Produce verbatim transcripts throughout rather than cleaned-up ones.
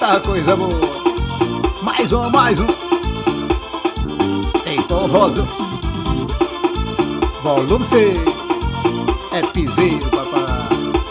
Eita coisa boa. Mais um, mais um. Tem forroso. Volume seis. É piseiro, papai.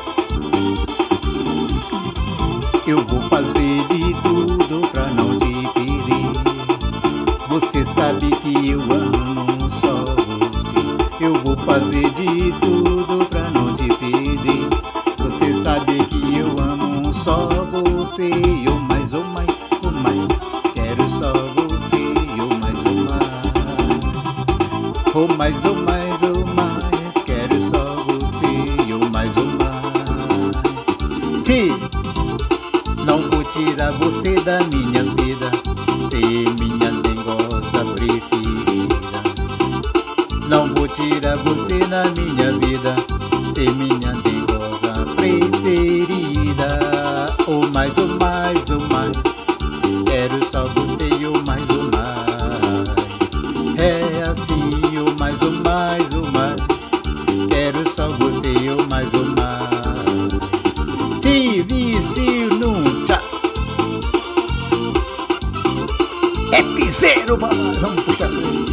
Eu vou fazer de tudo pra não te perder. Você sabe que eu amo só você. Eu vou fazer de tudo pra não te perder. Você sabe que eu amo só você. Eu mais ou mais, ou mais. Quero só você. Eu mais ou mais. Ou mais ou mais, ou mais. Quero só você. Eu mais ou mais. Ti, não vou tirar você da minha vida. Ser minha dengosa preferida. Não vou tirar você da minha vida. Ser minha dengosa preferida. Ou mais, ou mais, ou mais. Quero só você, ou mais, ou mais. É assim, ou mais, ou mais, ou mais. Quero só você, ou mais, ou mais. Te vicio num tchá. É piseiro, papai. Vamos puxar essa daí.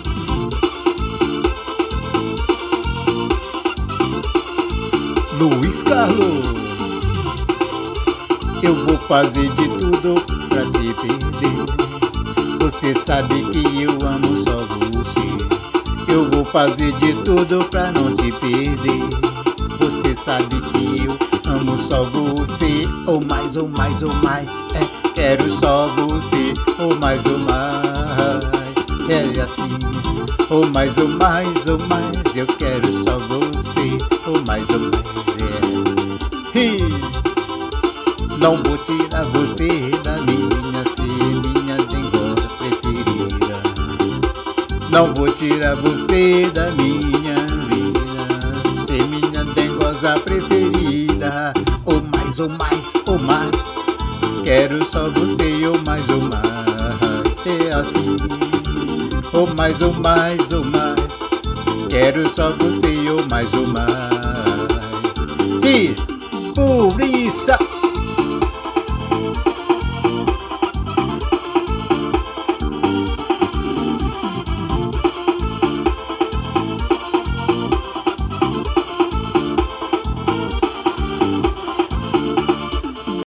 Luiz Carlos. Eu vou fazer de tudo pra te perder. Você sabe que eu amo só você. Eu vou fazer de tudo pra não te perder. Você sabe que eu amo só você. Ou mais, ou mais, ou mais. É, quero só você. Ou mais, ou mais. É assim. Ou mais, ou mais, ou mais. Eu quero só você. Ou mais, ou mais. É. Hi. Não vou tirar você da minha, ser minha dengosa preferida. Não vou tirar você da minha vida, ser minha dengosa preferida. Ou mais, ou mais, ou mais. Quero só você, ou mais, ou mais. Ser assim. Ou mais, ou mais, ou mais. Quero só você, ou mais, ou mais.